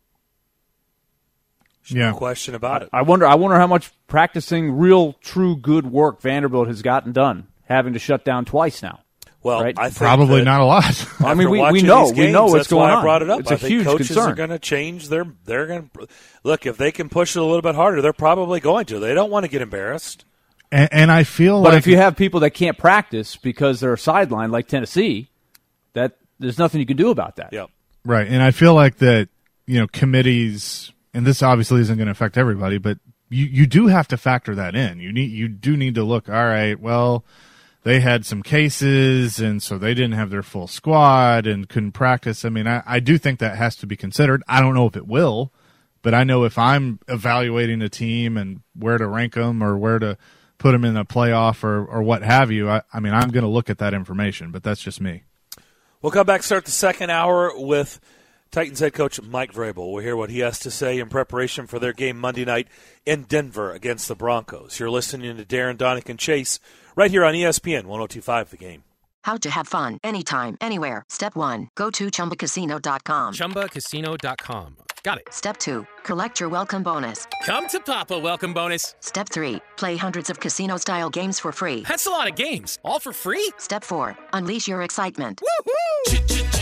Speaker 5: No question about it.
Speaker 6: I wonder how much practicing real, true, good work Vanderbilt has gotten done, having to shut down twice now.
Speaker 5: Well,
Speaker 6: right?
Speaker 5: I think
Speaker 7: probably not a lot.
Speaker 6: I mean, we know what's going on.
Speaker 5: I brought it up.
Speaker 6: It's
Speaker 5: I
Speaker 6: a
Speaker 5: think
Speaker 6: huge
Speaker 5: coaches
Speaker 6: concern.
Speaker 5: are going to change they're going to look, if they can push it a little bit harder, they're probably going to. They don't want to get embarrassed.
Speaker 7: And I feel
Speaker 6: but if you have people that can't practice because they're sidelined, like Tennessee, that there's nothing you can do about that.
Speaker 5: Yep.
Speaker 7: Right, and I feel like that, committees, and this obviously isn't going to affect everybody, but you do have to factor that in. You do need to look, all right, well, they had some cases, and so they didn't have their full squad and couldn't practice. I mean, I do think that has to be considered. I don't know if it will, but I know if I'm evaluating a team and where to rank them or where to put them in a playoff or what have you, I mean, I'm going to look at that information, but that's just me.
Speaker 5: We'll come back, start the second hour with Titans head coach Mike Vrabel. We'll hear what he has to say in preparation for their game Monday night in Denver against the Broncos. You're listening to Darren, Donick, and Chase right here on ESPN 102.5 The Game.
Speaker 9: How to have fun anytime, anywhere. Step 1, go to ChumbaCasino.com.
Speaker 4: ChumbaCasino.com. Got it.
Speaker 9: Step 2, collect your welcome bonus.
Speaker 4: Come to Papa welcome bonus.
Speaker 9: Step 3, play hundreds of casino-style games for free.
Speaker 4: That's a lot of games. All for free?
Speaker 9: Step 4, unleash your excitement.
Speaker 4: Woohoo!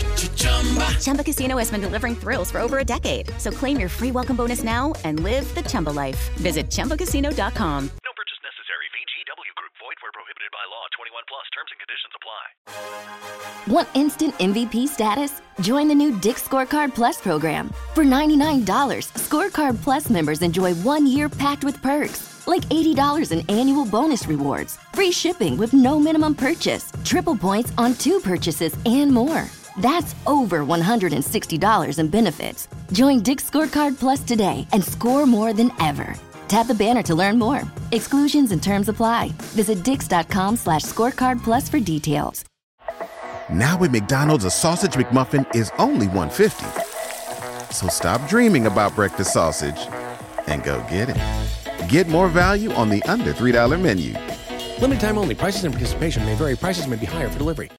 Speaker 10: Chumba Casino has been delivering thrills for over a decade. So claim your free welcome bonus now and live the Chumba life. Visit ChumbaCasino.com.
Speaker 11: No purchase necessary. VGW Group. Void where prohibited by law. 21 plus. Terms and conditions apply.
Speaker 10: Want instant MVP status? Join the new Dick's Scorecard Plus program. For $99, Scorecard Plus members enjoy 1 year packed with perks, like $80 in annual bonus rewards, free shipping with no minimum purchase, triple points on 2 purchases, and more. That's over $160 in benefits. Join Dick's Scorecard Plus today and score more than ever. Tap the banner to learn more. Exclusions and terms apply. Visit dix.com/scorecard plus for details.
Speaker 3: Now at McDonald's, a sausage McMuffin is only $1.50. So stop dreaming about breakfast sausage and go get it. Get more value on the under $3 menu.
Speaker 4: Limited time only. Prices and participation may vary. Prices may be higher for delivery.